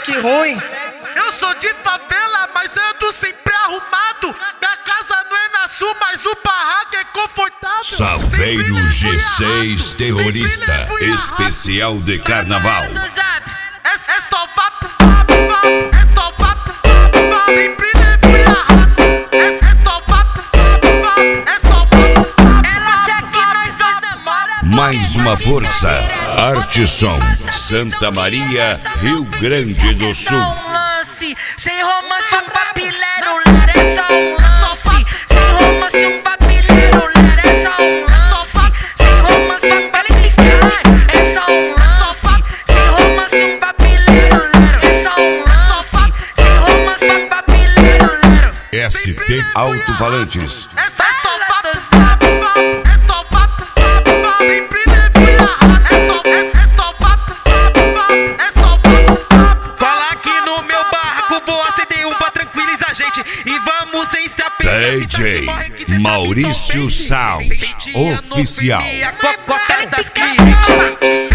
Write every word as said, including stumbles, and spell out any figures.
que ruim. Eu sou de favela, mas ando sempre arrumado. Minha casa não é na sul, mas o barraco é confortável. Saveiro G seis Terrorista Especial de Carnaval. É, é só vá pro Fábio, é só vá pro Fábio, sempre levo e arrasto. É, é só vá pro Fábio, é só vá pro Fábio. Ela acha que nós dois demora. Mais uma força. Arteson, Santa Maria, Rio Grande do Sul. Sem romance, um papilero, ler é só um lance. Sem romance, um papilero, ler é só um lance. Sem romance, um papilero, é só um lance. Sem romance, um papilero, ler é só um lance. Sem romance, um papilero, ler. S T Alto-Falantes. É só vá pro Fábio, é só vá pro Fábio, sempre levo e arrasto. É só, é, é só vá pro Fábio, é só vá pro Fábio. Cola aqui no meu barraco, vou acender um pra tranquilizar a gente. E vamos sem se apegar. D J Maurício Sound Oficial. A cocota das clínicas.